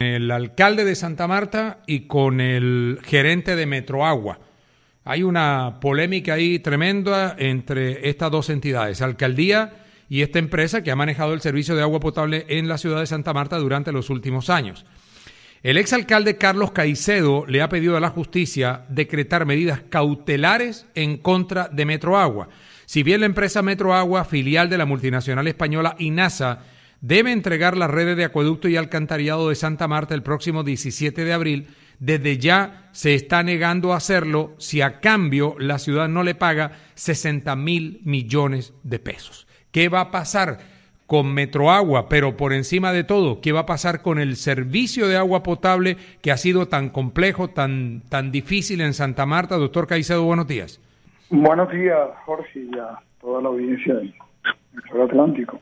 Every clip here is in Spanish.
el alcalde de Santa Marta y con el gerente de Metroagua. Hay una polémica ahí tremenda entre estas dos entidades, alcaldía y esta empresa que ha manejado el servicio de agua potable en la ciudad de Santa Marta durante los últimos años. El exalcalde Carlos Caicedo le ha pedido a la justicia decretar medidas cautelares en contra de Metroagua. Si bien la empresa Metroagua, filial de la multinacional española INASA, debe entregar las redes de acueducto y alcantarillado de Santa Marta el próximo 17 de abril, desde ya se está negando a hacerlo si a cambio la ciudad no le paga 60.000 millones de pesos. ¿Qué va a pasar con Metroagua? Pero por encima de todo, ¿qué va a pasar con el servicio de agua potable que ha sido tan complejo, tan difícil en Santa Marta? Doctor Caicedo, buenos días. Buenos días, Jorge, y a toda la audiencia del Atlántico.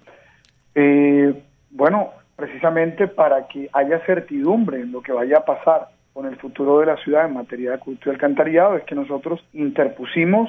Bueno, precisamente para que haya certidumbre en lo que vaya a pasar con el futuro de la ciudad en materia de acueducto y alcantarillado, es que nosotros interpusimos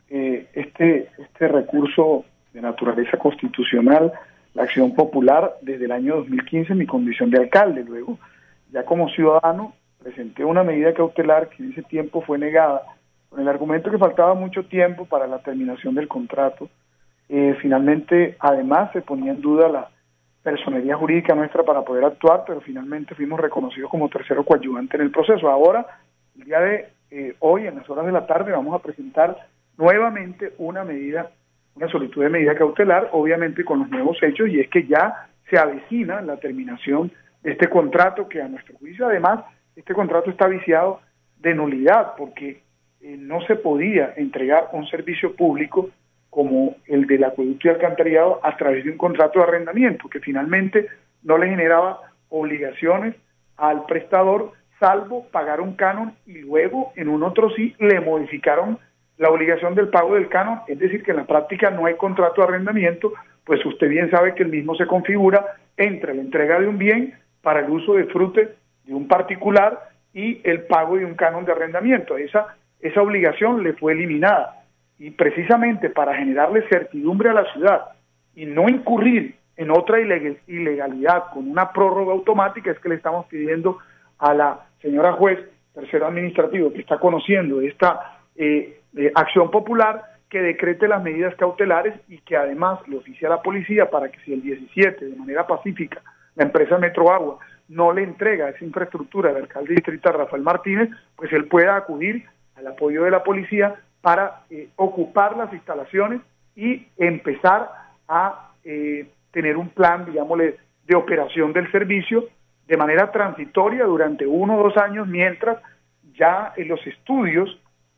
este recurso de naturaleza constitucional, la acción popular, desde el año 2015 en mi condición de alcalde. Luego, ya como ciudadano, presenté una medida cautelar que en ese tiempo fue negada, con el argumento que faltaba mucho tiempo para la terminación del contrato. Finalmente, además, se ponía en duda la personería jurídica nuestra para poder actuar, pero finalmente fuimos reconocidos como tercero coadyuvante en el proceso. Ahora, el día de hoy, en las horas de la tarde, vamos a presentar nuevamente una solicitud de medida cautelar, obviamente con los nuevos hechos, y es que ya se avecina la terminación de este contrato, que a nuestro juicio, además, este contrato está viciado de nulidad, porque no se podía entregar un servicio público como el del acueducto y alcantarillado a través de un contrato de arrendamiento, que finalmente no le generaba obligaciones al prestador, salvo pagar un canon, y luego en un otro sí le modificaron la obligación del pago del canon. Es decir, que en la práctica no hay contrato de arrendamiento, pues usted bien sabe que el mismo se configura entre la entrega de un bien para el uso de frute de un particular y el pago de un canon de arrendamiento. Esa obligación le fue eliminada. Y precisamente para generarle certidumbre a la ciudad y no incurrir en otra ilegalidad con una prórroga automática, es que le estamos pidiendo a la señora juez, tercero administrativo, que está conociendo esta acción popular, que decrete las medidas cautelares y que además le oficie a la policía para que si el 17, de manera pacífica, la empresa Metroagua no le entrega esa infraestructura al alcalde distrital Rafael Martínez, pues él pueda acudir al apoyo de la policía para ocupar las instalaciones y empezar a tener un plan, digámosle, de operación del servicio de manera transitoria durante 1 o 2 años, mientras ya en los estudios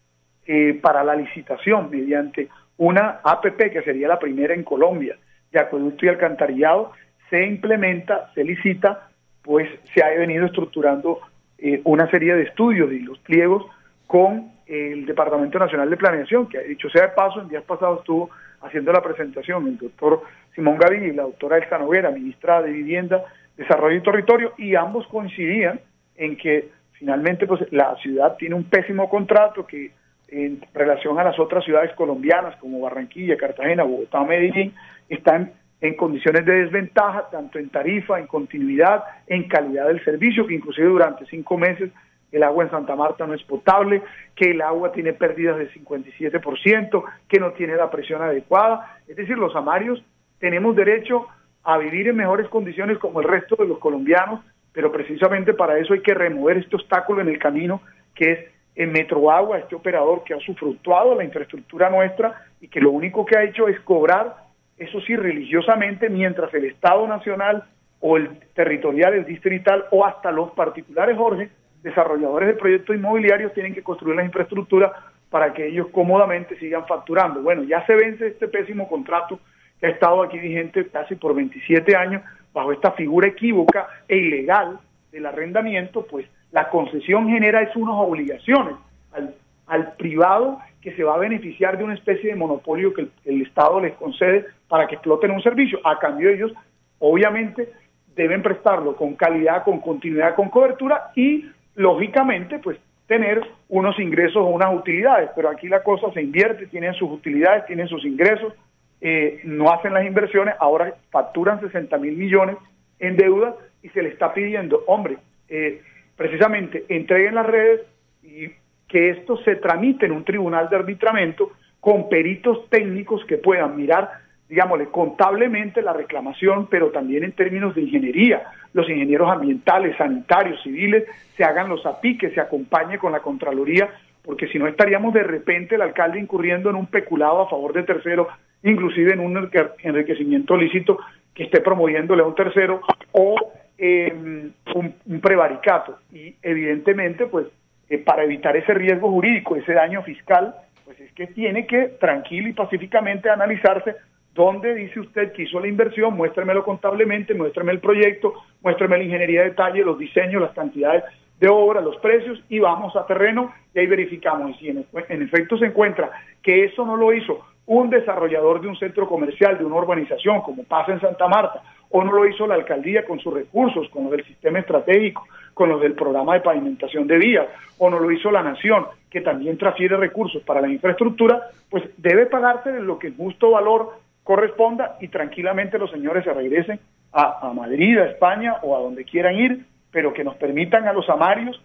para la licitación mediante una APP, que sería la primera en Colombia, de acueducto y alcantarillado, se implementa, se licita, pues se ha venido estructurando una serie de estudios y los pliegos con el Departamento Nacional de Planeación, que dicho sea de paso, en días pasados estuvo haciendo la presentación el doctor Simón Gaviria y la doctora Elsa Noguera, ministra de Vivienda, Desarrollo y Territorio, y ambos coincidían en que finalmente pues la ciudad tiene un pésimo contrato que en relación a las otras ciudades colombianas como Barranquilla, Cartagena, Bogotá o Medellín, están en condiciones de desventaja, tanto en tarifa, en continuidad, en calidad del servicio, que inclusive durante 5 meses el agua en Santa Marta no es potable, que el agua tiene pérdidas del 57%, que no tiene la presión adecuada. Es decir, los amarios tenemos derecho a vivir en mejores condiciones como el resto de los colombianos, pero precisamente para eso hay que remover este obstáculo en el camino, que es en Metroagua, este operador que ha usufructuado la infraestructura nuestra y que lo único que ha hecho es cobrar, eso sí, religiosamente, mientras el Estado Nacional o el territorial, el distrital o hasta los particulares, Jorge, desarrolladores de proyectos inmobiliarios, tienen que construir la infraestructura para que ellos cómodamente sigan facturando. Bueno, ya se vence este pésimo contrato que ha estado aquí vigente casi por 27 años, bajo esta figura equívoca e ilegal del arrendamiento. Pues la concesión genera unas obligaciones al privado, que se va a beneficiar de una especie de monopolio que el Estado les concede para que exploten un servicio. A cambio, ellos obviamente deben prestarlo con calidad, con continuidad, con cobertura y lógicamente pues tener unos ingresos o unas utilidades, pero aquí la cosa se invierte, tienen sus utilidades, tienen sus ingresos, no hacen las inversiones, ahora facturan 60.000 millones en deuda y se le está pidiendo, hombre, precisamente entreguen las redes y que esto se tramite en un tribunal de arbitramiento con peritos técnicos que puedan mirar, digámosle, contablemente la reclamación, pero también en términos de ingeniería. Los ingenieros ambientales, sanitarios, civiles, se hagan los apiques, se acompañe con la Contraloría, porque si no estaríamos de repente el alcalde incurriendo en un peculado a favor de terceros, inclusive en un enriquecimiento lícito que esté promoviéndole a un tercero, o un prevaricato. Y evidentemente, pues, para evitar ese riesgo jurídico, ese daño fiscal, pues es que tiene que tranquilo y pacíficamente analizarse dónde dice usted que hizo la inversión, muéstremelo contablemente, muéstreme el proyecto, muéstreme la ingeniería de detalle, los diseños, las cantidades de obra, los precios, y vamos a terreno y ahí verificamos. Y si en efecto se encuentra que eso no lo hizo un desarrollador de un centro comercial, de una urbanización, como pasa en Santa Marta, o no lo hizo la alcaldía con sus recursos, con los del sistema estratégico, con los del programa de pavimentación de vías, o no lo hizo la nación, que también transfiere recursos para la infraestructura, pues debe pagarse de lo que en justo valor corresponda y tranquilamente los señores se regresen a Madrid, a España o a donde quieran ir, pero que nos permitan a los amarios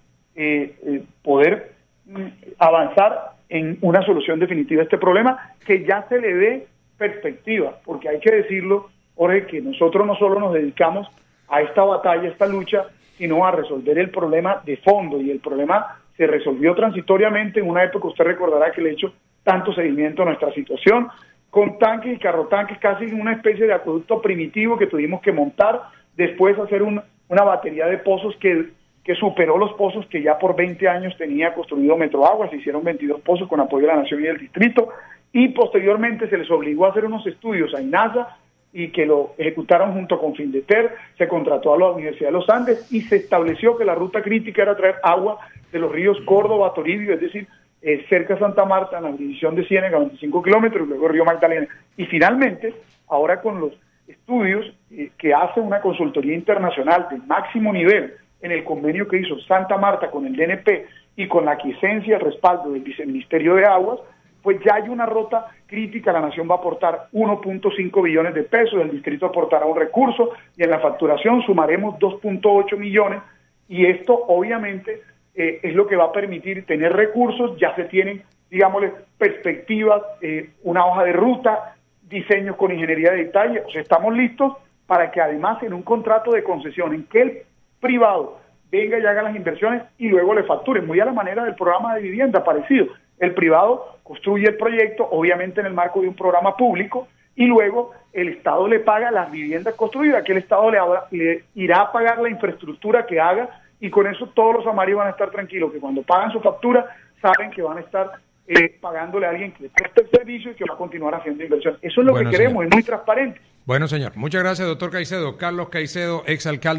poder avanzar en una solución definitiva a este problema, que ya se le dé perspectiva, porque hay que decirlo, Jorge, que nosotros no solo nos dedicamos a esta batalla, a esta lucha, sino a resolver el problema de fondo, y el problema se resolvió transitoriamente en una época. Usted recordará que le he hecho tanto seguimiento a nuestra situación, con tanques y carrotanques, casi una especie de acueducto primitivo que tuvimos que montar, después hacer una batería de pozos que superó los pozos que ya por 20 años tenía construido Metroagua. Se hicieron 22 pozos con apoyo de la Nación y del Distrito, y posteriormente se les obligó a hacer unos estudios a INASA y que lo ejecutaron junto con Findeter. Se contrató a la Universidad de los Andes y se estableció que la ruta crítica era traer agua de los ríos Córdoba, Toribio, es decir, cerca de Santa Marta, en la división de Ciénega, 25 kilómetros, y luego Río Magdalena. Y finalmente, ahora con los estudios que hace una consultoría internacional de máximo nivel, en el convenio que hizo Santa Marta con el DNP y con la aquiescencia y el respaldo del Viceministerio de Aguas, pues ya hay una ruta crítica. La Nación va a aportar 1.5 billones de pesos, el distrito aportará un recurso, y en la facturación sumaremos 2.8 millones, y esto obviamente es lo que va a permitir tener recursos. Ya se tienen, digámosle, perspectivas, una hoja de ruta, diseños con ingeniería de detalle. O sea, estamos listos para que además en un contrato de concesión en que el privado venga y haga las inversiones y luego le facture, muy a la manera del programa de vivienda parecido. El privado construye el proyecto, obviamente en el marco de un programa público, y luego el Estado le paga las viviendas construidas, que el Estado le irá a pagar la infraestructura que haga, y con eso todos los amarios van a estar tranquilos, que cuando pagan su factura saben que van a estar pagándole a alguien que les presta el servicio y que va a continuar haciendo inversión. Eso es lo que queremos, señor. Es muy transparente. Bueno, señor, muchas gracias, doctor Caicedo. Carlos Caicedo, exalcalde